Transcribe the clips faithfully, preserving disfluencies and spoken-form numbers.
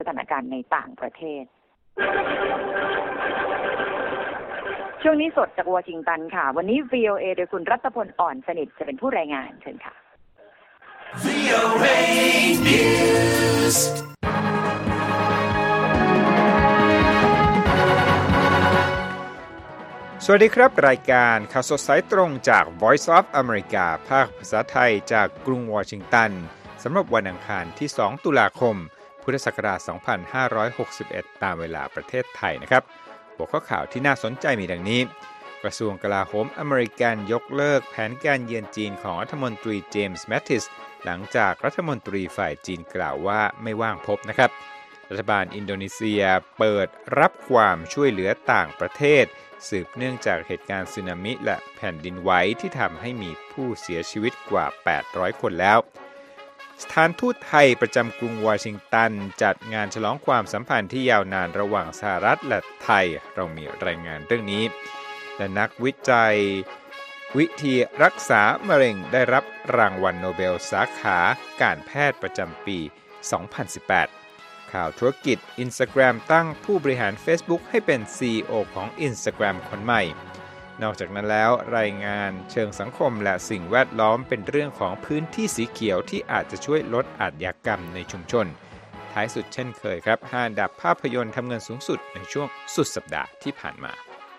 สถานการณ์ในต่างประเทศช่วงนี้สดจากวอชิงตันค่ะวันนี้ วี โอ เอ โดยคุณรัตพลอ่อนสนิทจะเป็นผู้รายงานเชิญค่ะ วี โอ เอ News สวัสดีครับรายการข่าวสดสายตรงจาก Voice of America ภาคภาษาไทยจากกรุงวอชิงตันสำหรับวันอังคารที่สองตุลาคมพุทธศักราชสองพันห้าร้อยหกสิบเอ็ดตามเวลาประเทศไทยนะครับหัวข้อข่าวที่น่าสนใจมีดังนี้กระทรวงกลาโหมอเมริกันยกเลิกแผนการเยือนจีนของรัฐมนตรีเจมส์แมตติสหลังจากรัฐมนตรีฝ่ายจีนกล่าวว่าไม่ว่างพบนะครับรัฐบาลอินโดนีเซียเปิดรับความช่วยเหลือต่างประเทศสืบเนื่องจากเหตุการณ์สึนามิและแผ่นดินไหวที่ทำให้มีผู้เสียชีวิตกว่าแปดร้อยคนแล้วสถานทูตไทยประจำกรุงวอชิงตันจัดงานฉลองความสัมพันธ์ที่ยาวนานระหว่างสหรัฐและไทยเรามีรายงานเรื่องนี้และนักวิจัยวิธีรักษามะเร็งได้รับรางวัลโนเบลสาขาการแพทย์ประจำปีสองพันสิบแปดข่าวธุรกิจ Instagram ตั้งผู้บริหาร Facebook ให้เป็น ซี อี โอ ของ Instagram คนใหม่นอกจากนั้นแล้วรายงานเชิงสังคมและสิ่งแวดล้อมเป็นเรื่องของพื้นที่สีเขียวที่อาจจะช่วยลดอาชญากรรมในชุมชนท้ายสุดเช่นเคยครับห้าอันดับภาพยนตร์ทำเงินสูงสุดในช่วงสุดสัปดาห์ที่ผ่านมา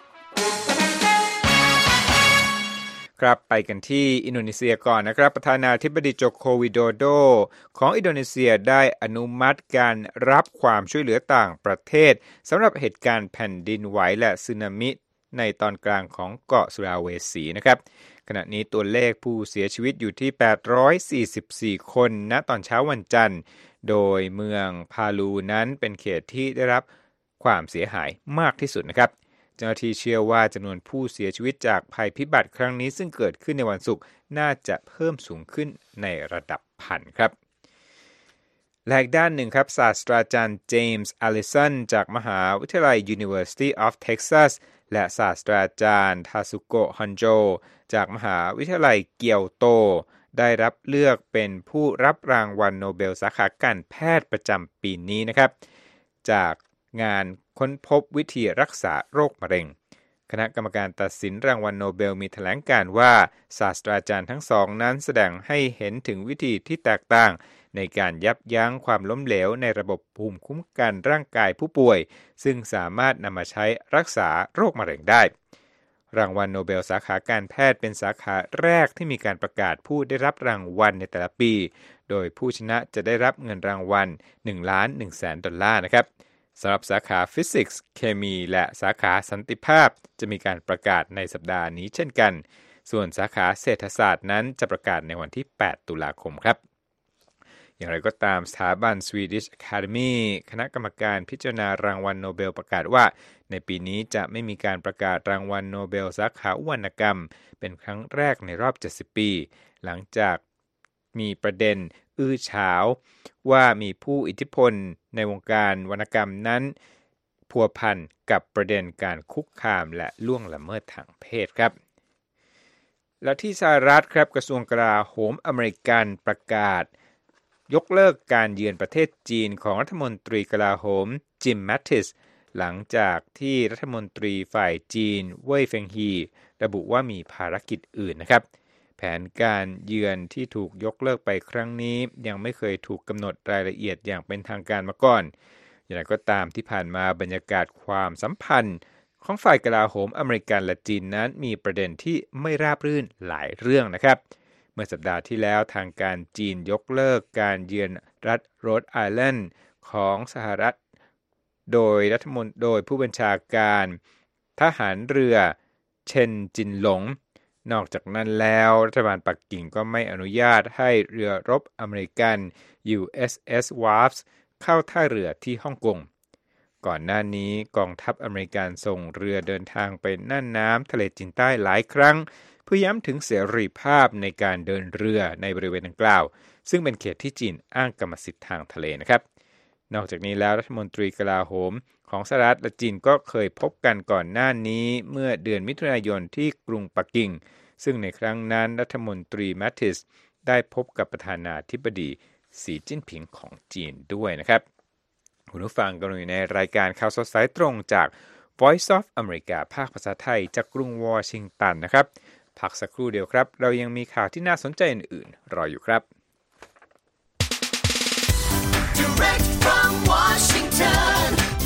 ครับไปกันที่อินโดนีเซียก่อนนะครับประธานาธิบดีโจโควิโดโดของอินโดนีเซียได้อนุมัติการรับความช่วยเหลือต่างประเทศสำหรับเหตุการณ์แผ่นดินไหวและสึนามิในตอนกลางของเกาะสุราเวสีนะครับขณะนี้ตัวเลขผู้เสียชีวิตอยู่ที่แปดร้อยสี่สิบสี่คนณตอนเช้าวันจันทร์โดยเมืองพาลูนั้นเป็นเขตที่ได้รับความเสียหายมากที่สุดนะครับเจ้าหน้าที่เชื่อว่าจำนวนผู้เสียชีวิตจากภัยพิบัติครั้งนี้ซึ่งเกิดขึ้นในวันศุกร์น่าจะเพิ่มสูงขึ้นในระดับพันครับและอีกด้านหนึ่งครับศาสตราจารย์เจมส์อลิสันจากมหาวิทยาลัย University of Texas และศาสตราจารย์ทาซุโกะฮันโจจากมหาวิทยาลัยเกียวโตได้รับเลือกเป็นผู้รับรางวัลโนเบลสาขาการแพทย์ประจำปีนี้นะครับจากงานค้นพบวิธีรักษาโรคมะเร็งคณะกรรมการตัดสินรางวัลโนเบลมีแถลงการว่าศาสตราจารย์ทั้งสองนั้นแสดงให้เห็นถึงวิธีที่แตกต่างในการยับยั้งความล้มเหลวในระบบภูมิคุ้มกันร่างกายผู้ป่วยซึ่งสามารถนำมาใช้รักษาโรคมะเร็งได้รางวัลโนเบลสาขาการแพทย์เป็นสาขาแรกที่มีการประกาศผู้ได้รับรางวัลในแต่ละปีโดยผู้ชนะจะได้รับเงินรางวัล หนึ่งล้านหนึ่งแสน ดอลลาร์นะครับสำหรับสาขาฟิสิกส์เคมีและสาขาสันติภาพจะมีการประกาศในสัปดาห์นี้เช่นกันส่วนสาขาเศรษฐศาสตร์นั้นจะประกาศในวันที่แปดตุลาคมครับอย่างไรก็ตามสถาบัน Swedish Academy คณะกรรมการพิจารณารางวัลโนเบลประกาศว่าในปีนี้จะไม่มีการประกาศรางวัลโนเบลสาขาวรรณกรรมเป็นครั้งแรกในรอบเจ็ดสิบปีหลังจากมีประเด็นอื้อฉาวว่ามีผู้อิทธิพลในวงการวรรณกรรมนั้นพัวพันกับประเด็นการคุกคามและล่วงละเมิดทางเพศครับและที่สหรัฐครับกระทรวงกลาโหมอเมริกันประกาศยกเลิกการเยือนประเทศจีนของรัฐมนตรีกลาโหมจิมแมตติสหลังจากที่รัฐมนตรีฝ่ายจีนเว่ยเฟิงฮีระบุว่ามีภารกิจอื่นนะครับแผนการเยือนที่ถูกยกเลิกไปครั้งนี้ยังไม่เคยถูกกำหนดรายละเอียดอย่างเป็นทางการมาก่อนอย่างไรก็ตามที่ผ่านมาบรรยากาศความสัมพันธ์ของฝ่ายกลาโหมอเมริกันและจีนนั้นมีประเด็นที่ไม่ราบรื่นหลายเรื่องนะครับเมื่อสัปดาห์ที่แล้วทางการจีนยกเลิกการเยือนรัฐโรดไอแลนด์ของสหรัฐโดยรัฐมนตรีโดยผู้บัญชาการทหารเรือเชนจินหลงนอกจากนั้นแล้วรัฐบาลปักกิ่งก็ไม่อนุญาตให้เรือรบอเมริกัน ยู เอส เอส Wasp เข้าท่าเรือที่ฮ่องกงก่อนหน้านี้กองทัพอเมริกันส่งเรือเดินทางไปน่านน้ำทะเลจีนใต้หลายครั้งเพื่อย้ำถึงเสรีภาพในการเดินเรือในบริเวณดังกล่าวซึ่งเป็นเขตที่จีนอ้างกรรมสิทธิ์ทางทะเลนะครับนอกจากนี้แล้วรัฐมนตรีกลาโหมของสหรัฐและจีนก็เคยพบกันก่อนหน้านี้เมื่อเดือนมิถุนายนที่กรุงปักกิ่งซึ่งในครั้งนั้นรัฐมนตรีแมตติสได้พบกับประธานาธิบดีสีจิ้นผิงของจีนด้วยนะครับคุณผู้ฟังกำลังอยู่ในรายการข่าวสดสายตรงจาก Voice of America ภาคภาษาไทยจากกรุงวอชิงตันนะครับพักสักครู่เดียวครับเรายังมีข่าวที่น่าสนใจอื่นๆรออยู่ครับ Direct from Washington,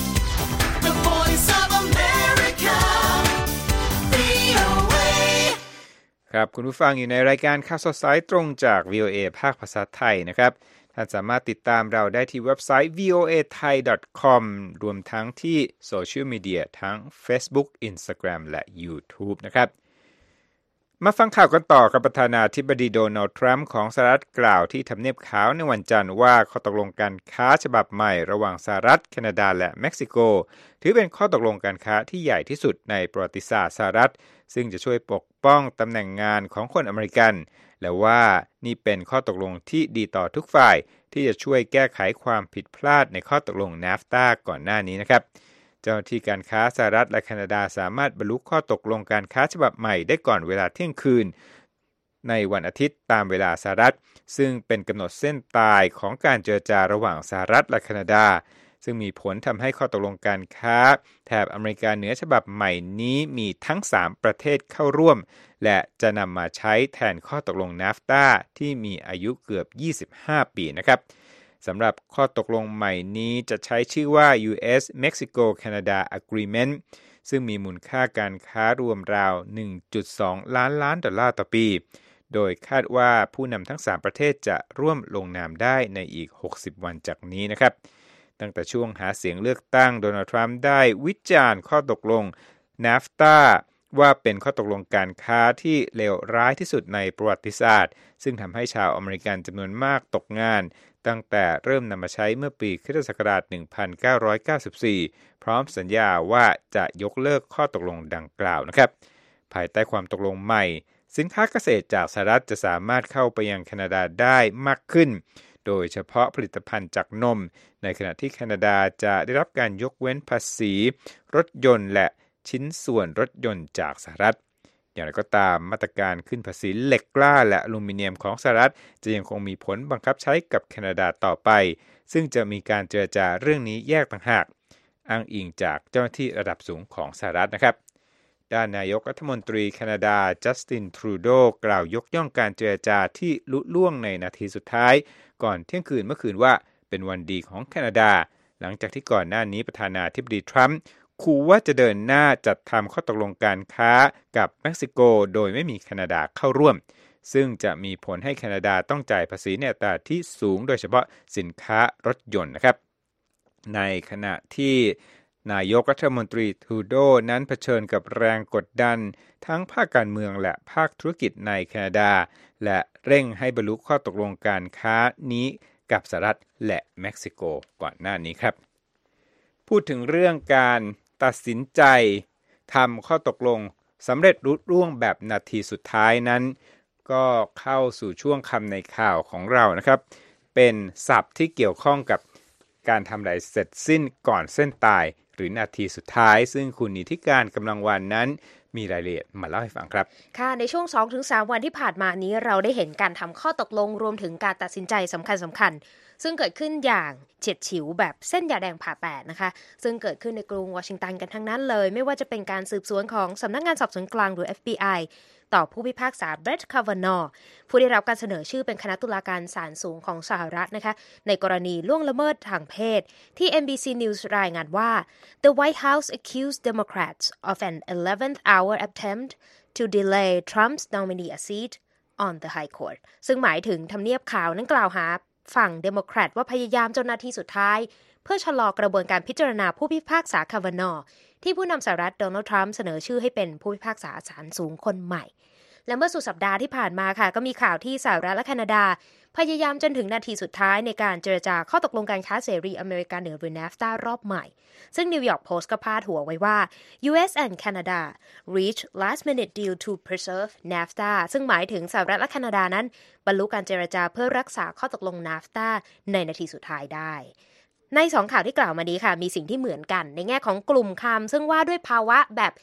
the Voice of America, วี โอ เอครับคุณผู้ฟังอยู่ในรายการข่าวสดสายตรงจาก วี โอ เอ ภาคภาษาไทยนะครับท่านสามารถติดตามเราได้ที่เว็บไซต์ วี โอ เอ ไทย ดอท คอม รวมทั้งที่โซเชียลมีเดียทั้ง Facebook Instagram และ YouTube นะครับมาฟังข่าวกันต่อกับประธานาธิบดีโดนัลด์ทรัมป์ของสหรัฐกล่าวที่ทำเนียบขาวในวันจันทร์ว่าข้อตกลงการค้าฉบับใหม่ระหว่างสหรัฐแคนาดาและเม็กซิโกถือเป็นข้อตกลงการค้าที่ใหญ่ที่สุดในประวัติศาสตร์สหรัฐซึ่งจะช่วยปกป้องตำแหน่งงานของคนอเมริกันและว่านี่เป็นข้อตกลงที่ดีต่อทุกฝ่ายที่จะช่วยแก้ไขความผิดพลาดในข้อตกลง นาฟตา ก่อนหน้านี้นะครับเจ้าหน้าที่การค้าสหรัฐและแคนาดาสามารถบรรลุข้อตกลงการค้าฉบับใหม่ได้ก่อนเวลาเที่ยงคืนในวันอาทิตย์ตามเวลาสหรัฐซึ่งเป็นกำหนดเส้นตายของการเจรจาระหว่างสหรัฐและแคนาดาซึ่งมีผลทำให้ข้อตกลงการค้าแถบอเมริกาเหนือฉบับใหม่นี้มีทั้งสามประเทศเข้าร่วมและจะนำมาใช้แทนข้อตกลง นาฟตา ที่มีอายุเกือบยี่สิบห้าปีนะครับสำหรับข้อตกลงใหม่นี้จะใช้ชื่อว่า ยู เอส Mexico Canada Agreement ซึ่งมีมูลค่าการค้ารวมราว หนึ่งจุดสอง ล้านล้านดอลลาร์ต่อปีโดยคาดว่าผู้นำทั้งสามประเทศจะร่วมลงนามได้ในอีกหกสิบวันจากนี้นะครับตั้งแต่ช่วงหาเสียงเลือกตั้งโดนัลด์ทรัมป์ได้วิจารณ์ข้อตกลง นาฟตา ว่าเป็นข้อตกลงการค้าที่เลวร้ายที่สุดในประวัติศาสตร์ซึ่งทำให้ชาวอเมริกันจำนวนมากตกงานตั้งแต่เริ่มนำมาใช้เมื่อปีคริสตศักราช หนึ่งพันเก้าร้อยเก้าสิบสี่ พร้อมสัญญาว่าจะยกเลิกข้อตกลงดังกล่าวนะครับภายใต้ความตกลงใหม่สินค้าเกษตรจากสหรัฐจะสามารถเข้าไปยังแคนาดาได้มากขึ้นโดยเฉพาะผลิตภัณฑ์จากนมในขณะที่แคนาดาจะได้รับการยกเว้นภาษีรถยนต์และชิ้นส่วนรถยนต์จากสหรัฐอย่างไรก็ตามมาตรการขึ้นภาษีเหล็กกล้าและอลูมิเนียมของสหรัฐจะยังคงมีผลบังคับใช้กับแคนาดาต่อไปซึ่งจะมีการเจรจาเรื่องนี้แยกต่างหากอ้างอิงจากเจ้าหน้าที่ระดับสูงของสหรัฐนะครับด้านนายกรัฐมนตรีแคนาดาจัสตินทรูโดกล่าวยกย่องการเจรจาที่ลุล่วงในนาทีสุดท้ายก่อนเที่ยงคืนเมื่อคืนว่าเป็นวันดีของแคนาดาหลังจากที่ก่อนหน้านี้ประธานาธิบดีทรัมป์ขู่ว่าจะเดินหน้าจัดทำข้อตกลงการค้ากับเม็กซิโกโดยไม่มีแคนาดาเข้าร่วมซึ่งจะมีผลให้แคนาดาต้องจ่ายภาษีในอัตราที่สูงโดยเฉพาะสินค้ารถยนต์นะครับในขณะที่นายกรัฐมนตรีทรูโดนั้นเผชิญกับแรงกดดันทั้งภาคการเมืองและภาคธุรกิจในแคนาดาและเร่งให้บรรลุข้อตกลงการค้านี้กับสหรัฐและเม็กซิโกก่อนหน้านี้ครับพูดถึงเรื่องการตัดสินใจทำข้อตกลงสำเร็จรุล่วงแบบนาทีสุดท้ายนั้นก็เข้าสู่ช่วงคำในข่าวของเรานะครับเป็นศัพท์ที่เกี่ยวข้องกับการทำอะไรเสร็จสิ้นก่อนเส้นตายหรือนาทีสุดท้ายซึ่งคุณนิติการกำลังวันนั้นมีรายละเอียดมาเล่าให้ฟังครับค่ะในช่วง สองถึงสาม วันที่ผ่านมานี้เราได้เห็นการทำข้อตกลงรวมถึงการตัดสินใจสำคัญสำคัญซึ่งเกิดขึ้นอย่างเฉียดฉิวแบบเส้นยาแดงผ่าแปดนะคะซึ่งเกิดขึ้นในกรุงวอชิงตันกันทั้งนั้นเลยไม่ว่าจะเป็นการสืบสวนของสำนักงานสอบสวนกลางหรือ เอฟ บี ไอ ต่อผู้พิพากษาเบรตต์คาวานอว์ผู้ได้รับการเสนอชื่อเป็นคณะตุลาการศาลสูงของสหรัฐนะคะในกรณีล่วงละเมิดทางเพศที่ เอ็ม บี ซี News รายงานว่า The White House accused Democrats of an eleventh hour attempt to delay Trump's nominee a seat on the High Court ซึ่งหมายถึงทำเนียบขาวนั้นกล่าวหาฝั่งเดโมแครตว่าพยายามจนนาทีสุดท้ายเพื่อชะลอกระบวนการพิจารณาผู้พิพากษาคาวานอว์ที่ผู้นำสหรัฐโดนัลด์ทรัมป์เสนอชื่อให้เป็นผู้พิพากษาศาลสูงคนใหม่และเมื่อสุดสัปดาห์ที่ผ่านมาค่ะก็มีข่าวที่สหรัฐและแคนาดาพยายามจนถึงนาทีสุดท้ายในการเจรจาข้อตกลงการค้าเสรีอเมริกาเหนือหรือ นาฟตา รอบใหม่ซึ่ง New York Post ก็พาดหัวไว้ว่า ยู เอส and Canada reach last minute deal to preserve นา เอฟ ที เอ ซึ่งหมายถึงสหรัฐและแคนาดานั้นบรรลุการเจรจาเพื่อรักษาข้อตกลง นา เอฟ ที เอ ในนาทีสุดท้ายได้ในสองข่าวที่กล่าวมานี้ค่ะมีสิ่งที่เหมือนกันในแง่ของกลุ่มคำซึ่งว่าด้วยภาวะแบบ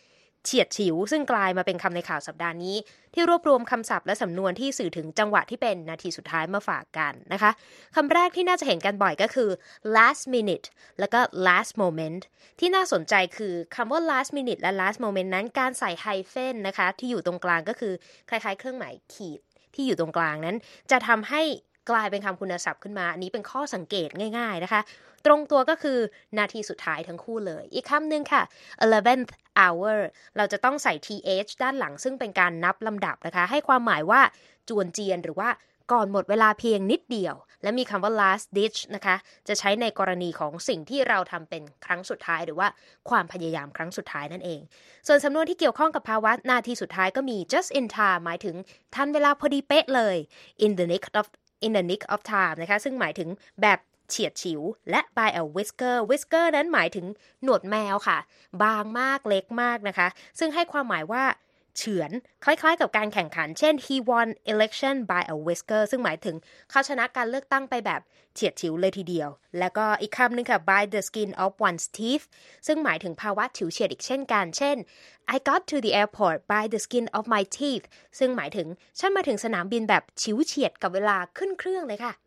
เฉียดฉิวซึ่งกลายมาเป็นคำในข่าวสัปดาห์นี้ที่รวบรวมคำศัพท์และสำนวนที่สื่อถึงจังหวะที่เป็นนาทีสุดท้ายมาฝากกันนะคะคำแรกที่น่าจะเห็นกันบ่อยก็คือ last minute แล้วก็ last moment ที่น่าสนใจคือคำว่า last minute และ last moment นั้นการใส่ไฮเฟนนะคะที่อยู่ตรงกลางก็คือคล้ายๆเครื่องหมายขีดที่อยู่ตรงกลางนั้นจะทำให้กลายเป็นคำคุณศัพท์ขึ้นมาอันนี้เป็นข้อสังเกตง่ายๆนะคะตรงตัวก็คือนาทีสุดท้ายทั้งคู่เลยอีกคำหนึ่งค่ะ eleventh hour เราจะต้องใส่ th ด้านหลังซึ่งเป็นการนับลำดับนะคะให้ความหมายว่าจวนเจียนหรือว่าก่อนหมดเวลาเพียงนิดเดียวและมีคำว่า last ditch นะคะจะใช้ในกรณีของสิ่งที่เราทำเป็นครั้งสุดท้ายหรือว่าความพยายามครั้งสุดท้ายนั่นเองส่วนสำนวนที่เกี่ยวข้องกับภาวะนาทีสุดท้ายก็มี just in time หมายถึงทันเวลาพอดีเป๊ะเลย in the nick of in the nick of time นะคะซึ่งหมายถึงแบบเฉียดฉิวและ by a whisker whisker นั้นหมายถึงหนวดแมวค่ะบางมากเล็กมากนะคะซึ่งให้ความหมายว่าเฉือนคล้ายๆกับการแข่งขันเช่น he won election by a whisker ซึ่งหมายถึงเขาชนะการเลือกตั้งไปแบบเฉียดฉิวเลยทีเดียวแล้วก็อีกคำหนึ่งค่ะ by the skin of one's teeth ซึ่งหมายถึงภาวะฉิวเฉียดอีกเช่นกันเช่น I got to the airport by the skin of my teeth ซึ่งหมายถึงฉันมาถึงสนามบินแบบฉิวเฉียดกับเวลาขึ้นเครื่องเลยค่ะ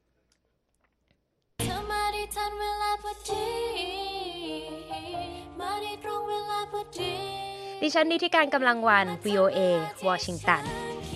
ทันเวลาพอดีมาได้ตรงเวลาพอดีดิฉันนิติการกำลังวัน วี โอ เอ วอชิงตัน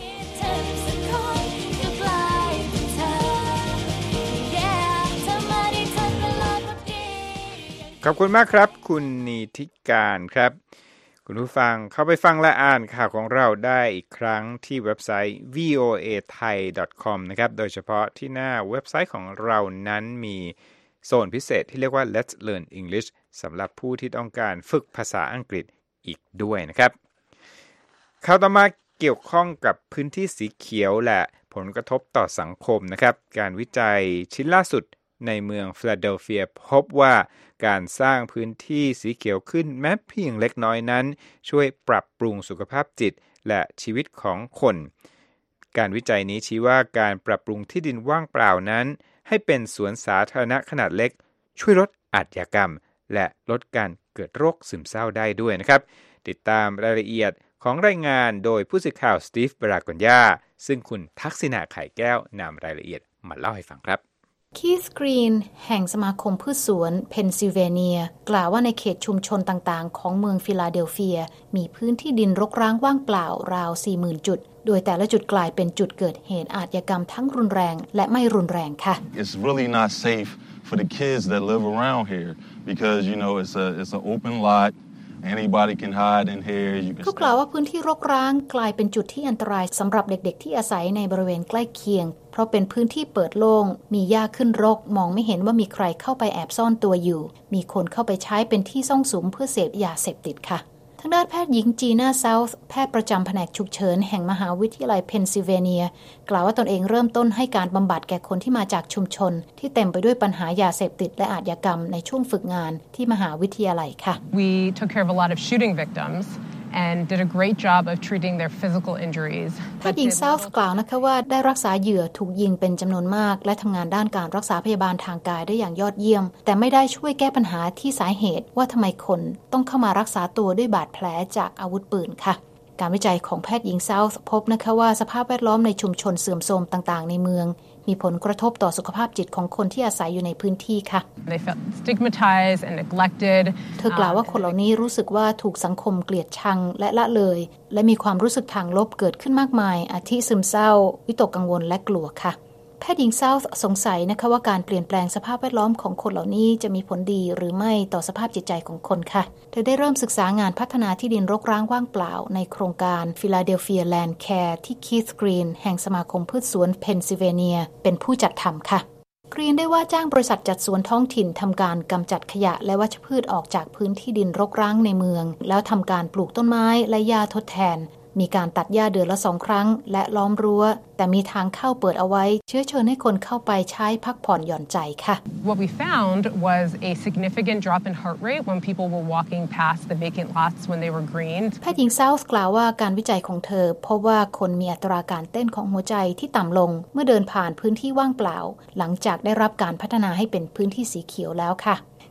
ขอบคุณมากครับคุณนิติการครับคุณผู้ฟังเข้าไปฟังและอ่านข่าวของเราได้อีกครั้งที่เว็บไซต์ วี โอ เอ ไทย ดอท คอม นะครับโดยเฉพาะที่หน้าเว็บไซต์ของเรานั้นมีโซนพิเศษที่เรียกว่า Let's Learn English สำหรับผู้ที่ต้องการฝึกภาษาอังกฤษอีกด้วยนะครับข่าวต่อมาเกี่ยวข้องกับพื้นที่สีเขียวและผลกระทบต่อสังคมนะครับการวิจัยชิ้นล่าสุดในเมืองฟิลาเดลเฟียพบว่าการสร้างพื้นที่สีเขียวขึ้นแม้เพียงเล็กน้อยนั้นช่วยปรับปรุงสุขภาพจิตและชีวิตของคนการวิจัยนี้ชี้ว่าการปรับปรุงที่ดินว่างเปล่านั้นให้เป็นสวนสาธารณะขนาดเล็กช่วยลดอาชญากรรมและลดการเกิดโรคซึมเศร้าได้ด้วยนะครับติดตามรายละเอียดของรายงานโดยผู้สื่อข่าวสตีฟบรากอนยาซึ่งคุณทักษิณาไข่แก้วนำรายละเอียดมาเล่าให้ฟังครับคีธกรีนแห่งสมาคมพืชสวนเพนซิลเวเนียกล่าวว่าในเขตชุมชนต่างๆของเมืองฟิลาเดลเฟียมีพื้นที่ดินรกร้างว่างเปล่าราว สี่หมื่น จุดโดยแต่ละจุดกลายเป็นจุดเกิดเหตุอาชญากรรมทั้งรุนแรงและไม่รุนแรงค่ะ It's really not safe for the kids that live around here because you know it's a it's an open lot Anybody can hide in here. You can เขากล่าวว่าพื้นที่รกร้างกลายเป็นจุดที่อันตรายสำหรับเด็กๆที่อาศัยในบริเวณใกล้เคียงเพราะเป็นพื้นที่เปิดโล่งมีหญ้าขึ้นรกมองไม่เห็นว่ามีใครเข้าไปแอบซ่อนตัวอยู่มีคนเข้าไปใช้เป็นที่ซ่องสุมเพื่อเสพยาเสพติดค่ะทางด้านแพทย์หญิงจีน่าเซาท์แพทย์ประจำแผนกฉุกเฉินแห่งมหาวิทยาลัยเพนซิลเวเนียกล่าวว่าตนเองเริ่มต้นให้การบำบัดแก่คนที่มาจากชุมชนที่เต็มไปด้วยปัญหายาเสพติดและอาชญากรรมในช่วงฝึกงานที่มหาวิทยาลัยค่ะ We took care of a lot of shooting victims and did a great job of treating their physical injuries แพทย์หญิงเซาท์กล่าวนะคะว่าได้รักษาเหยื่อถูกยิงเป็นจำนวนมากและทำงานด้านการรักษาพยาบาลทางกายได้อย่างยอดเยี่ยมแต่ไม่ได้ช่วยแก้ปัญหาที่สาเหตุว่าทำไมคนต้องเข้ามารักษาตัวด้วยบาดแผลจากอาวุธปืนค่ะการวิจัยของแพทย์หญิงเซาท์พบนะคะว่าสภาพแวดล้อมในชุมชนเสื่อมโทรมต่างๆในเมืองมีผลกระทบต่อสุขภาพจิตของคนที่อาศัยอยู่ในพื้นที่ค่ะ They felt stigmatized and neglected เธอกล่าวว่าคนเหล่านี้รู้สึกว่าถูกสังคมเกลียดชังและละเลยและมีความรู้สึกทางลบเกิดขึ้นมากมายอาทิซึมเศร้าวิตกกังวลและกลัวค่ะแพทย์หญิงเซาท์สงสัยนะคะว่าการเปลี่ยนแปลงสภาพแวดล้อมของคนเหล่านี้จะมีผลดีหรือไม่ต่อสภาพจิตใจของคนค่ะเธอได้เริ่มศึกษางานพัฒนาที่ดินรกร้างว่างเปล่าในโครงการ Philadelphia Land Care ที่ Keith Green แห่งสมาคมพืชสวนเพนซิลเวเนียเป็นผู้จัดทำค่ะกรีนได้ว่าจ้างบริษัทจัดสวนท้องถิ่นทำการกำจัดขยะและวัชพืชออกจากพื้นที่ดินรกร้างในเมืองแล้วทำการปลูกต้นไม้และหญ้าทดแทนมีการตัดหญ้าเดือนละสองครั้งและล้อมรั้วแต่มีทางเข้าเปิดเอาไว้เชื้อเชิญให้คนเข้าไปใช้พักผ่อนหย่อนใจค่ะ What we found was a significant drop in heart rate when people were walking past the vacant lots when they were greened แพทย์หญิงเซาท์กล่าวว่าการวิจัยของเธอพบว่าคนมีอัตราการเต้นของหัวใจที่ต่ำลงเมื่อเดินผ่านพื้นที่ว่างเปล่าหลังจากได้รับการพัฒนาให้เป็นพื้นที่สีเขียวแล้วค่ะ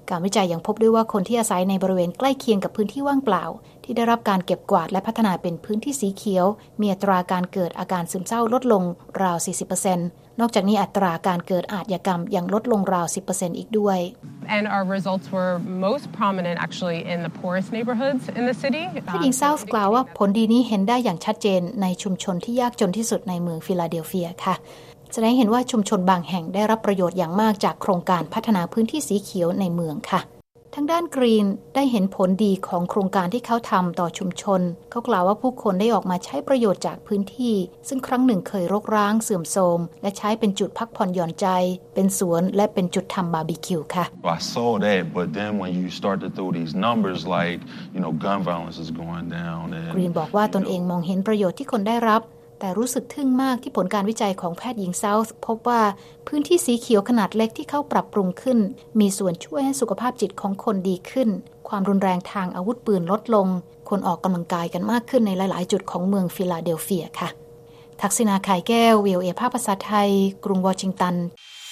การวิจัยยังพบด้วยว่าคนที่อาศัยในบริเวณใกล้เคียงกับพื้นที่ว่างเปล่าที่ได้รับการเก็บกวาดและพัฒนาเป็นพื้นที่สีเขียวมีอัตราการเกิดอาการซึมเศร้าลดลงราว สี่สิบเปอร์เซ็นต์ นอกจากนี้อัตราการเกิดอาชญากรรมยังลดลงราว สิบเปอร์เซ็นต์ อีกด้วย And our results were most prominent actually in the poorest neighborhoods in the city. แพทย์หญิงเซาท์กล่าวว่าผลดีนี้เห็นได้อย่างชัดเจนในชุมชนที่ยากจนที่สุดในเมืองฟิลาเดลเฟียค่ะแสดงเห็นว่าชุมชนบางแห่งได้รับประโยชน์อย่างมากจากโครงการพัฒนาพื้นที่สีเขียวในเมืองค่ะทางด้านกรีนได้เห็นผลดีของโครงการที่เขาทำต่อชุมชนเขากล่าวว่าผู้คนได้ออกมาใช้ประโยชน์จากพื้นที่ซึ่งครั้งหนึ่งเคยรกร้างเสื่อมโทรมและใช้เป็นจุดพักผ่อนหย่อนใจเป็นสวนและเป็นจุดทำบาร์บีคิวค่ะ I saw that, but then when you start to throw these numbers like, you know, gun violence is going down. กรีนบอกว่าตนเองมองเห็นประโยชน์ที่คนได้รับแต่รู้สึกทึ่งมากที่ผลการวิจัยของแพทย์หญิงเซาท์พบว่าพื้นที่สีเขียวขนาดเล็กที่เขาปรับปรุงขึ้นมีส่วนช่วยให้สุขภาพจิตของคนดีขึ้นความรุนแรงทางอาวุธปืนลดลงคนออกกำลังกายกันมากขึ้นในหลายๆจุดของเมืองฟิลาเดลเฟียค่ะทักษิณาข่ายแก้ว วี โอ เอ ภาคภาษาไทยกรุงวอชิงตัน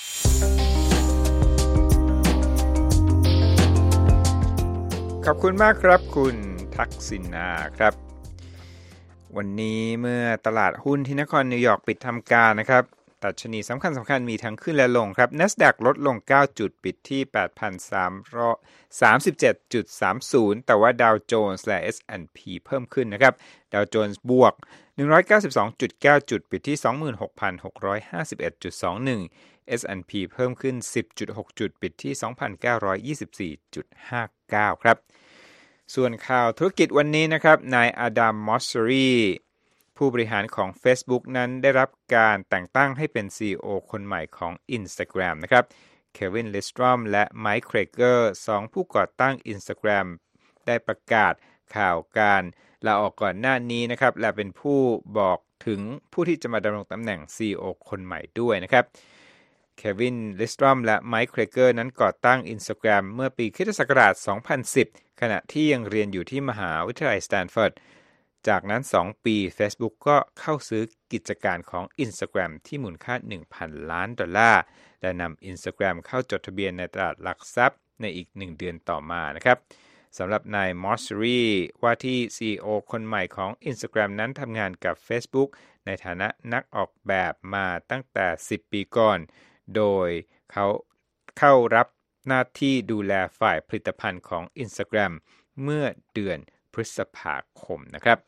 ขอบคุณมากครับคุณทักษิณาครับวันนี้เมื่อตลาดหุ้นที่นครนิวยอร์กปิดทำการนะครับดัชนีสำคัญสำคัญมีทั้งขึ้นและลงครับ NASDAQ ลดลงเก้าจุดปิดที่ แปดพันสามสิบเจ็ดจุดสามศูนย์ แต่ว่า Dow Jones และ เอส แอนด์ พี เพิ่มขึ้นนะครับ Dow Jones บวก หนึ่งร้อยเก้าสิบสองจุดเก้า จุดปิดที่ สองหมื่นหกพันหกร้อยห้าสิบเอ็ดจุดสองหนึ่ง เอส แอนด์ พี เพิ่มขึ้น สิบจุดหก จุดปิดที่ สองพันเก้าร้อยยี่สิบสี่จุดห้าเก้า ครับส่วนข่าวธุรกิจวันนี้นะครับนายอาดัมมอสเซอรีผู้บริหารของ Facebook นั้นได้รับการแต่งตั้งให้เป็น ซี อี โอ คนใหม่ของ Instagram นะครับเควิน ลิสตรอมและไมค์ เครเกอร์สองผู้ก่อตั้ง Instagram ได้ประกาศข่าวการลาออกก่อนหน้านี้นะครับและเป็นผู้บอกถึงผู้ที่จะมาดำรงตำแหน่ง ซี อี โอ คนใหม่ด้วยนะครับเควิน ลิสตรอมและไมค์ เครเกอร์นั้นก่อตั้ง Instagram เมื่อปีคริสตศักราชสองพันสิบขณะที่ยังเรียนอยู่ที่มหาวิทยาลัยสแตนฟอร์ดจากนั้นสองปี Facebook ก็เข้าซื้อกิจการของ Instagram ที่มูลค่า หนึ่งพัน ล้านดอลลาร์และนำ Instagram เข้าจดทะเบียนในตลาดหลักทรัพย์ในอีกหนึ่งเดือนต่อมานะครับสำหรับนายมอสเซอรีว่าที่ ซี อี โอ คนใหม่ของ Instagram นั้นทำงานกับ Facebook ในฐานะนักออกแบบมาตั้งแต่สิบปีก่อนโดยเขาเข้ารับหน้าที่ดูแลฝ่ายผลิตภัณฑ์ของ Instagram เมื่อเดือนพฤษภาคมนะครับ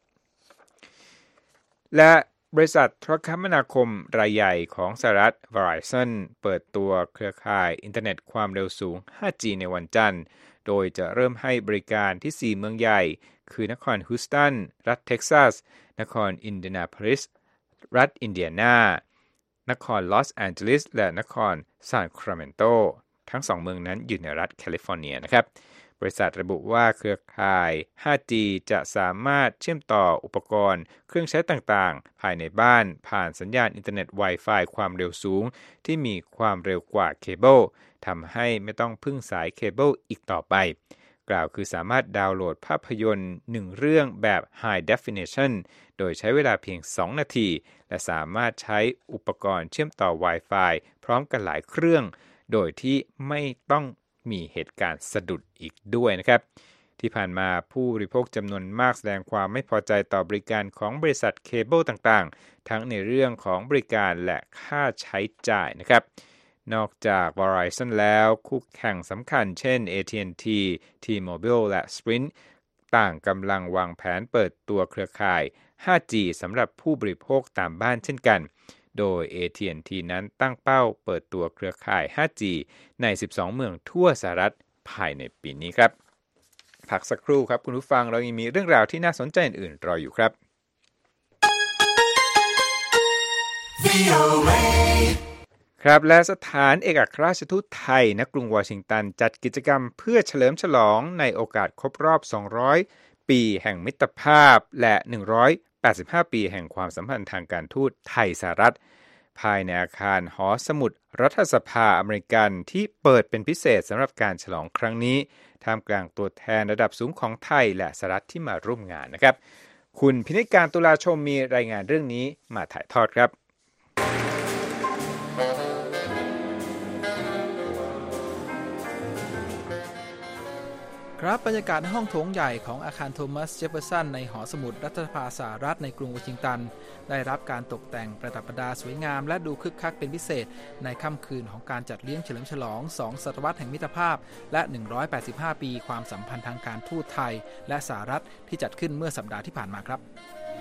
และบริษัทโทรคมนาคมรายใหญ่ของสหรัฐ Verizon เปิดตัวเครือข่ายอินเทอร์เน็ตความเร็วสูง ห้าจี ในวันจันทร์โดยจะเริ่มให้บริการที่สี่เมืองใหญ่คือนครฮิวสตันรัฐเท็กซัสนครอินเดียนาโพลิสรัฐอินเดียนานครลอสแอนเจลิสและนครซานคราเมนโตทั้งสองเมืองนั้นอยู่ในรัฐแคลิฟอร์เนียนะครับบริษัทระบุว่าเครือข่าย ห้าจี จะสามารถเชื่อมต่ออุปกรณ์เครื่องใช้ต่างๆภายในบ้านผ่านสัญญาณอินเทอร์เน็ต Wi-Fi ความเร็วสูงที่มีความเร็วกว่าเคเบิลทำให้ไม่ต้องพึ่งสายเคเบิลอีกต่อไปกล่าวคือสามารถดาวน์โหลดภาพยนตร์หนึ่งเรื่องแบบ High Definition โดยใช้เวลาเพียงสองนาทีและสามารถใช้อุปกรณ์เชื่อมต่อ Wi-Fi พร้อมกันหลายเครื่องโดยที่ไม่ต้องมีเหตุการณ์สะดุดอีกด้วยนะครับที่ผ่านมาผู้บริโภคจำนวนมากแสดงความไม่พอใจต่อบริการของบริษัทเคเบิลต่างๆทั้งในเรื่องของบริการและค่าใช้จ่ายนะครับนอกจาก Verizon แล้วคู่แข่งสำคัญเช่น เอ ที แอนด์ ที T-Mobile และ Sprint ต่างกำลังวางแผนเปิดตัวเครือข่าย ห้าจี สำหรับผู้บริโภคตามบ้านเช่นกันโดย เอ ที แอนด์ ที นั้นตั้งเป้าเปิดตัวเครือข่าย ห้าจี ในสิบสองเมืองทั่วสหรัฐภายในปีนี้ครับพักสักครู่ครับคุณผู้ฟังเรายังมีเรื่องราวที่น่าสนใจอื่นๆรออยู่ครับ ครับและสถานเอกอัครราชทูตไทยณกรุงวอชิงตันจัดกิจกรรมเพื่อเฉลิมฉลองในโอกาสครบรอบสองร้อยปีแห่งมิตรภาพและหนึ่งร้อยแปดสิบห้าปีแห่งความสัมพันธ์ทางการทูตไทยสหรัฐภายในอาคารหอสมุดรัฐสภาอเมริกันที่เปิดเป็นพิเศษสำหรับการฉลองครั้งนี้ท่ามกลางตัวแทนระดับสูงของไทยและสหรัฐที่มาร่วมงานนะครับคุณพินิจการตุลาชมมีรายงานเรื่องนี้มาถ่ายทอดครับครับบรรยากาศในห้องโถงใหญ่ของอาคารโทมัสเจฟเฟอร์สันในหอสมุดรัฐสภาสหรัฐในกรุงวอชิงตันได้รับการตกแต่งประดับประดาสวยงามและดูคึกคักเป็นพิเศษในค่ำคืนของการจัดเลี้ยงเฉลิมฉลองสองศตวรรษแห่งมิตรภาพและหนึ่งร้อยแปดสิบห้าปีความสัมพันธ์ทางการทูตไทยและสหรัฐที่จัดขึ้นเมื่อสัปดาห์ที่ผ่านมาครับ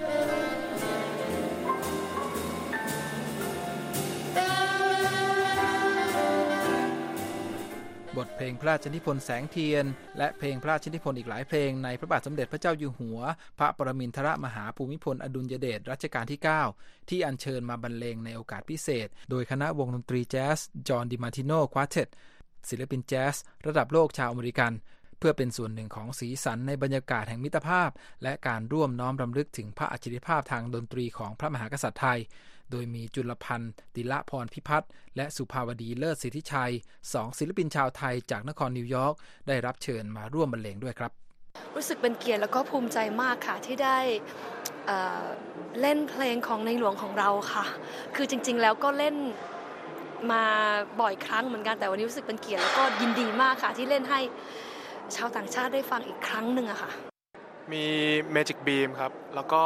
บทเพลงพระราชนิพนธ์แสงเทียนและเพลงพระราชนิพนธ์อีกหลายเพลงในพระบาทสมเด็จพระเจ้าอยู่หัวพระปรมินทรมหาภูมิพลอดุลยเดชรัชกาลที่เก้าที่อัญเชิญมาบรรเลงในโอกาสพิเศษโดยคณะวงดนตรีแจ๊สจอห์นดิมาร์ติโนควอเต็ตศิลปินแจ๊สระดับโลกชาวอเมริกันเพื่อเป็นส่วนหนึ่งของสีสันในบรรยากาศแห่งมิตรภาพและการร่วมน้อมรำลึกถึงพระอัจฉริยภาพทางดนตรีของพระมหากษัตริย์ไทยโดยมีจุลพันธ์ติละพรพิพัฒน์และสุภาวดีเลิศสิทธิชัยสองศิลปินชาวไทยจากนครนิวยอร์กได้รับเชิญมาร่วมบรรเลงด้วยครับรู้สึกเป็นเกียรติแล้วก็ภูมิใจมากค่ะที่ได้เอ่อเล่นเพลงของในหลวงของเราค่ะคือจริงๆแล้วก็เล่นมาบ่อยครั้งเหมือนกันแต่วันนี้รู้สึกเป็นเกียรติแล้วก็ยินดีมากค่ะที่เล่นให้ชาวต่างชาติได้ฟังอีกครั้งหนึ่งอะค่ะมี Magic Beam ครับแล้วก็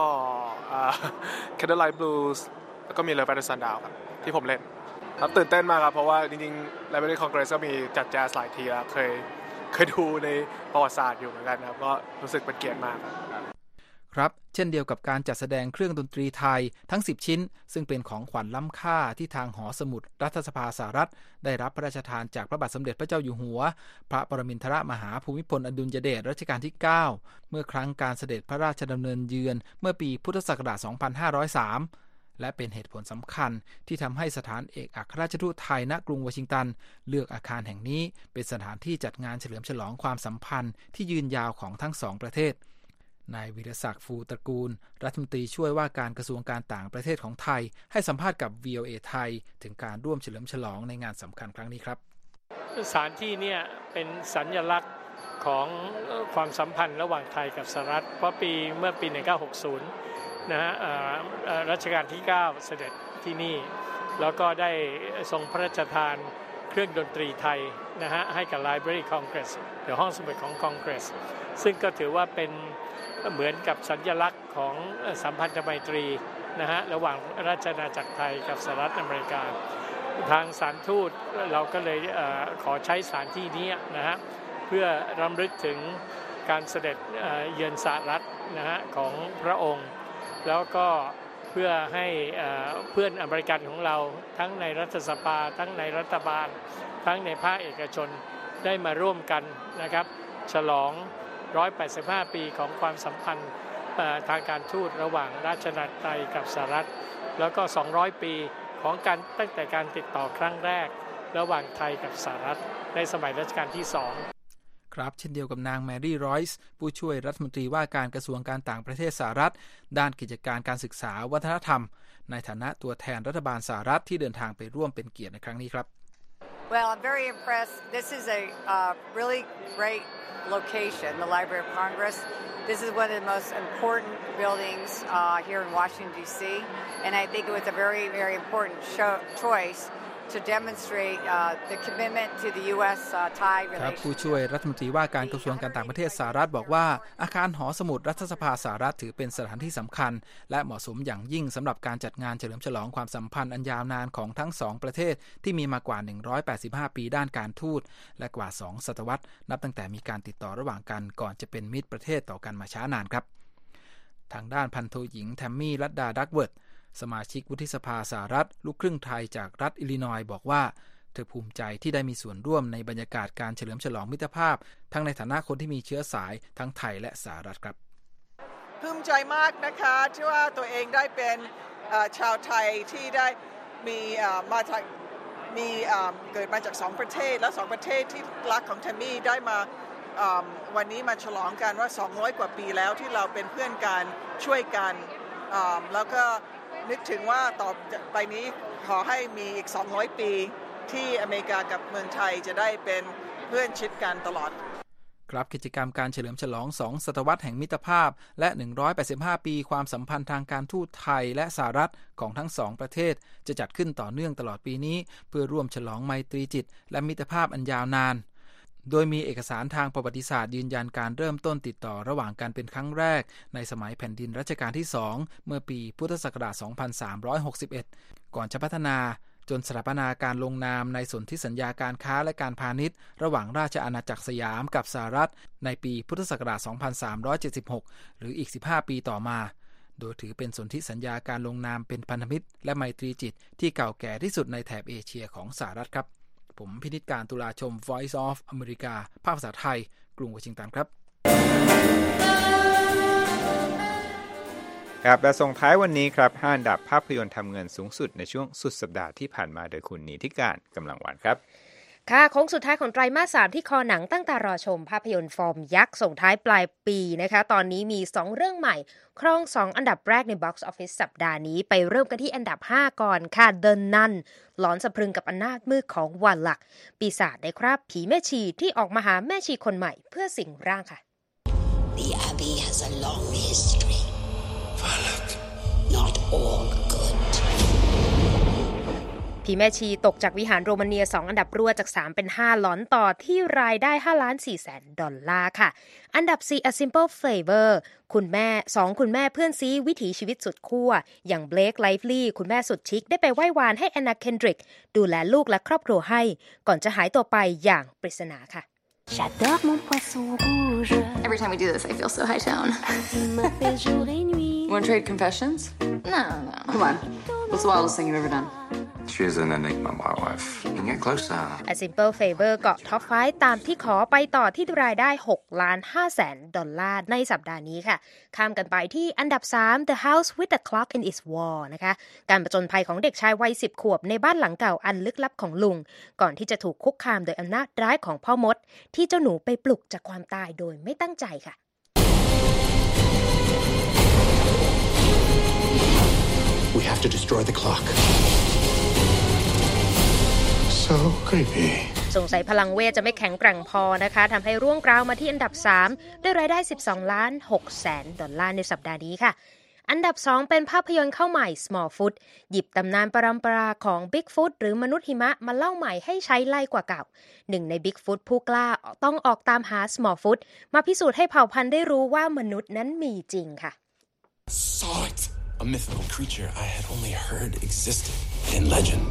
Candlelight Blues แล้วก็มี Love at the Sundown ครับที่ผมเล่นครับตื่นเต้นมากครับเพราะว่าจริงๆ Library Congress ก็มีจัดแจ๊สหลายทีแล้วเคยเคยดูในประวัติศาสตร์อยู่เหมือนกันครับก็รู้สึกเป็นเกียรติมากครับครับเช่นเดียวกับการจัดแสดงเครื่องดนตรีไทยทั้งสิบชิ้นซึ่งเป็นของขวัญล้ำค่าที่ทางหอสมุดรัฐสภาสหรัฐได้รับพระราชทานจากพระบาทสมเด็จพระเจ้าอยู่หัวพระปรมินทรมหาภูมิพลอดุลยเดชรัชกาลที่เก้าเมื่อครั้งการเสด็จพระราชดำเนินเยือนเมื่อปีพุทธศักราชสองพันห้าร้อยสามและเป็นเหตุผลสำคัญที่ทำให้สถานเอกอัครราชทูตไทยณกรุงวอชิงตันเลือกอาคารแห่งนี้เป็นสถานที่จัดงานเฉลิมฉลองความสัมพันธ์ที่ยืนยาวของทั้งสองประเทศนายวิรศักดิ์ฟูตระกูลรัฐมนตรีช่วยว่าการกระทรวงการต่างประเทศของไทยให้สัมภาษณ์กับ วี โอ เอ ไทยถึงการร่วมเฉลิมฉลองในงานสำคัญครั้งนี้ครับสถานที่เนี่ยเป็นสัญลักษณ์ของความสัมพันธ์ระหว่างไทยกับสหรัฐเพราะปีเมื่อปีหนึ่งพันเก้าร้อยหกสิบนะฮะรัชกาลที่เก้าเสด็จที่นี่แล้วก็ได้ทรงพระราชทานเครื่องดนตรีไทยนะฮะให้กับ Library Congress หรือห้องสมุดของ Congress ซึ่งก็ถือว่าเป็นเหมือนกับสัญลักษณ์ของสัมพันธไมตรีนะฮะระหว่างราชอาณาจักรไทยกับสหรัฐอเมริกาทางสถานทูตเราก็เลยเอ่อขอใช้สถานที่นี้นะฮะเพื่อรำลึกถึงการเสด็จเอ่อเยือนสหรัฐนะฮะของพระองค์แล้วก็เพื่อให้เอ่อเพื่อนอเมริกันของเราทั้งในรัฐสภาทั้งในรัฐบาลทั้งในภาคเอกชนได้มาร่วมกันนะครับฉลองหนึ่งร้อยแปดสิบห้าปีของความสัมพันธ์ทางการทูตระหว่างราชอาณาจักรไทยกับสหรัฐแล้วก็สองร้อยปีของการตั้งแต่การติดต่อครั้งแรกระหว่างไทยกับสหรัฐในสมัยรัชกาลที่สองครับเช่นเดียวกับนางแมรี่รอยส์ผู้ช่วยรัฐมนตรีว่าการกระทรวงการต่างประเทศสหรัฐด้านกิจการการศึกษาวัฒนธรรมในฐานะตัวแทนรัฐบาลสหรัฐที่เดินทางไปร่วมเป็นเกียรติในครั้งนี้ครับ Well, I'm very impressed. This is a uh, really great location, the Library of Congress. This is one of the most important buildings uh, here in Washington, D C, and I think it was a very, very important show, choice to demonstrate uh, the commitment to the ยู เอส uh, Thai ครับ relations. ผู้ช่วยรัฐมนตรีว่าการกระทรวงการต่างประเทศสหรัฐบอกว่าอาคารหอสมุดรัฐสภาสหรัฐถือเป็นสถานที่สำคัญและเหมาะสมอย่างยิ่งสำหรับการจัดงานเฉลิมฉลองความสัมพันธ์อันยาวนานของทั้งสองประเทศที่มีมากว่าหนึ่งร้อยแปดสิบห้าปีด้านการทูตและกว่าสองศตวรรษนับตั้งแต่มีการติดต่อระหว่างกันก่อนจะเป็นมิตรประเทศต่อกันมาช้านานครับทางด้านพันโทหญิงแทมมี่รัตดาดักเวิร์ธสมาชิกวุฒิสภาสหรัฐลูกครึ่งไทยจากรัฐอิลลินอยส์บอกว่าเธอภูมิใจที่ได้มีส่วนร่วมในบรรยากาศการเฉลิมฉลองมิตรภาพทั้งในฐานะคนที่มีเชื้อสายทั้งไทยและสหรัฐครับภูมิใจมากนะคะที่ว่าตัวเองได้เป็นชาวไทยที่ได้มีมาจากมีเกิดมาจากสองประเทศและสองประเทศที่รักของแทมมี่ได้มาวันนี้มาฉลองกันว่าสองร้อยกว่าปีแล้วที่เราเป็นเพื่อนกันช่วยกันแล้วก็นึกถึงว่าต่อไปนี้ขอให้มีอีกสองร้อยปีที่อเมริกากับเมืองไทยจะได้เป็นเพื่อนชิดกันตลอดครับกิจกรรมการเฉลิมฉลองสองศตวรรษแห่งมิตรภาพและหนึ่งร้อยแปดสิบห้าปีความสัมพันธ์ทางการทูตไทยและสหรัฐของทั้งสองประเทศจะจัดขึ้นต่อเนื่องตลอดปีนี้เพื่อร่วมฉลองไมตรีจิตและมิตรภาพอันยาวนานโดยมีเอกสารทางประวัติศาสตร์ยืนยันการเริ่มต้นติดต่อระหว่างกันเป็นครั้งแรกในสมัยแผ่นดินรัชกาลที่สองเมื่อปีพุทธศักราช สองพันสามร้อยหกสิบเอ็ด ก่อนจะพัฒนาจนสถาปนาการลงนามในสนธิสัญญาการค้าและการพาณิชย์ระหว่างราชอาณาจักรสยามกับสหรัฐในปีพุทธศักราช สองพันสามร้อยเจ็ดสิบหก หรืออีกสิบห้าปีต่อมาโดยถือเป็นสนธิสัญญาการลงนามเป็นพันธมิตรและไมตรีจิตที่เก่าแก่ที่สุดในแถบเอเชียของสหรัฐครับผมพินิจการตุลาชม Voice of America ภาคภาษาไทยกรุงวอชิงตันครับครับและส่งท้ายวันนี้ครับห้าอันดับภาพยนตร์ทำเงินสูงสุดในช่วงสุดสัปดาห์ที่ผ่านมาโดยคุณนิติการกำลังวันครับค่ะโค้งสุดท้ายของไตรมาสสามที่คอหนังตั้งตารอชมภาพยนตร์ฟอร์มยักษ์ส่งท้ายปลายปีนะคะตอนนี้มีสองเรื่องใหม่ครองสองอันดับแรกใน Box Office สัปดาห์นี้ไปเริ่มกันที่อันดับห้าก่อนค่ะ The Nun หลอนสะพรึงกับอำนาจมืดของวาลักปีศาจในคราบผีแม่ชีที่ออกมาหาแม่ชีคนใหม่เพื่อสิงร่างค่ะ The Abbey has a long history. Valak, not all good. ผีแม่ชีตกจากวิหารโรมาเนียสองอันดับรวดจากสามเป็นห้าหลอนต่อที่รายได้ห้าล้านสี่แสนดอลลาร์ค่ะอันดับสี่ A Simple Favor คุณแม่สองคุณแม่เพื่อนซีวิถีชีวิตสุดขั้วอย่างเบลคไลฟ์ลีย์คุณแม่สุดชิคได้ไปไหว้วานให้แอนนาเคนดริกดูแลลูกและครอบครัวให้ก่อนจะหายตัวไปอย่างปริศนาค่ะ J'adore mon poisson rouge. Every time we do this, I feel so high tone. Il m'appelle jour et nuit. Want to trade confessions? No, no. Come on. What's the wildest thing you've ever done? She's an enigma, my wife. You can get closer. A Simple Favor เกาะท็อปไฟว์ตามที่ขอไปต่อที่รายได้หกล้านห้าแสนดอลลาร์ในสัปดาห์นี้ค่ะข้ามกันไปที่อันดับสาม The House with the Clock in its Wall นะคะการผจญภัยของเด็กชายวัยสิบขวบในบ้านหลังเก่าอันลึกลับของลุงก่อนที่จะถูกคุกคามโดยอำนาจร้ายของพ่อมดที่เจ้าหนูไปปลุกจากความตายโดยไม่ตั้งใจค่ะ We have to destroy the clock. So creepy. สงสัยพลังเวทจะไม่แข็งแกร่งพอนะคะทำให้ร่วงกราวมาที่อันดับสามด้วยรายได้สิบสองล้านหกแสนดอลลาร์ในสัปดาห์นี้ค่ะอันดับสองเป็นภาพยนตร์เข้าใหม่ Smallfoot หยิบตำนานปรัมปราของ Bigfoot หรือมนุษย์หิมะมาเล่าใหม่ให้ใช้ไล่กว่าเก่าหนึ่งใน Bigfoot ผู้กล้าต้องออกตามหา Smallfoot มาพิสูจน์ให้เผ่าพันธุ์ได้รู้ว่ามนุษย์นั้นมีจริงค่ะ Saw it. A mythical creature I had only heard existed in legend.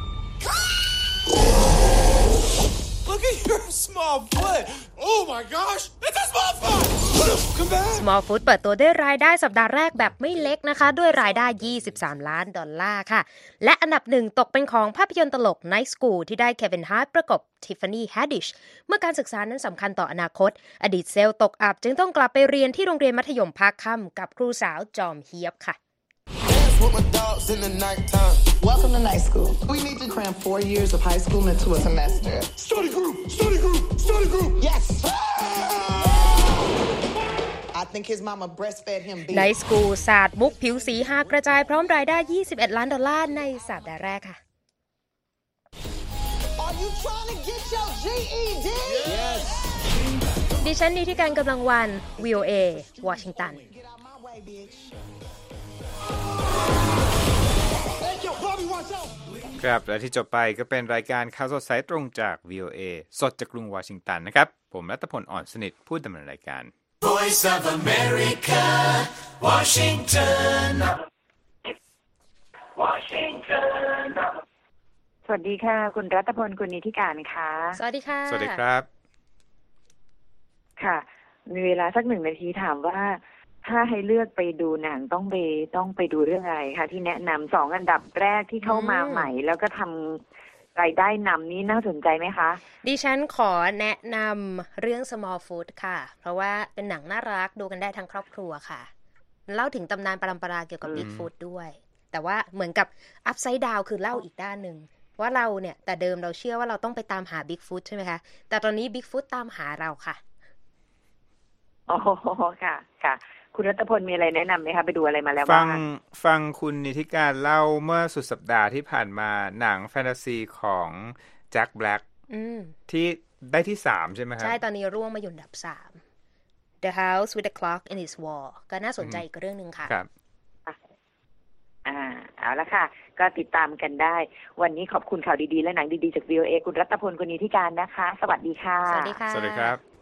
Look at your small foot. Oh my gosh, it's a small foot. Come back. Smallfoot เปิดตัวด้วยรายได้สัปดาห์แรกแบบไม่เล็กนะคะด้วยรายได้ยี่สิบสามล้านดอลลาร์ค่ะและอันดับหนึ่งตกเป็นของภาพยนตร์ตลก Night School ที่ได้ Kevin Hart ประกบ Tiffany Haddish เมื่อการศึกษานั้นสำคัญต่ออนาคตอดีตเซลล์ตกอับจึงต้องกลับไปเรียนที่โรงเรียนมัธยมภาคค่ำกับครูสาวจอมเฮียบค่ะ With my dogs in the nighttime. Welcome to night school. We need to cram four years of high school into a semester. Study group, study group, study group. Yes. I think his mama breastfed him. Night school ศาสตร์มุกผิวสีหากระจายพร้อมรายได้ยี่สิบเอ็ดล้านดอลลาร์ในสัปดาห์แรกค่ะ Are you trying to get your จี อี ดี Yes. ดิฉันนิติการกำลังวัน วี โอ เอ วอชิงตันครับและที่จบไปก็เป็นรายการข่าวสดสายตรงจาก วี โอ เอ สดจากกรุงวอชิงตันนะครับผมรัตพลอ่อนสนิทผู้ดำเนินรายการ Voice of America Washington Washington สวัสดีค่ะคุณรัตพลคุณนิติการค่ะสวัสดีค่ะสวัสดีครับค่ะมีเวลาสักหนึ่งนาทีถามว่าถ้าให้เลือกไปดูหนังต้องไปต้องไปดูเรื่องอะไรคะที่แนะนำสองอันดับแรกที่เข้ามาใหม่แล้วก็ทำรายได้นำนี้น่าสนใจไหมคะดิฉันขอแนะนำเรื่อง Smallfoot ค่ะเพราะว่าเป็นหนังน่ารักดูกันได้ทั้งครอบครัวค่ะเล่าถึงตำนานปรัมปราเกี่ยวกับ Bigfoot ด้วยแต่ว่าเหมือนกับ Upside Down คือเล่าอีกด้านนึงว่าเราเนี่ยแต่เดิมเราเชื่อว่าเราต้องไปตามหา Bigfoot ใช่ไหมคะแต่ตอนนี้ Bigfoot ตามหาเราค่ะอ๋อค่ะค่ะคุณรัตพลมีอะไรแนะนำไหมคะไปดูอะไรมาแล้วบ้างฟังฟังคุณนิติการเล่าเมื่อสุดสัปดาห์ที่ผ่านมาหนังแฟนตาซีของแจ็คแบล็กที่ได้ที่สามใช่ไหมครับใช่ตอนนี้ร่วงมาอยู่อันดับสาม The House with the Clock in its Wall ก็น่าสนใจอีกเรื่องนึงค่ะครับอ่าเอาละค่ะก็ติดตามกันได้วันนี้ขอบคุณข่าวดีๆและหนังดีๆจาก วี โอ เอ คุณรัตพล กุณีธิการนะคะสวัสดีค่ะสวัสดีค่ะสวัสดีครับ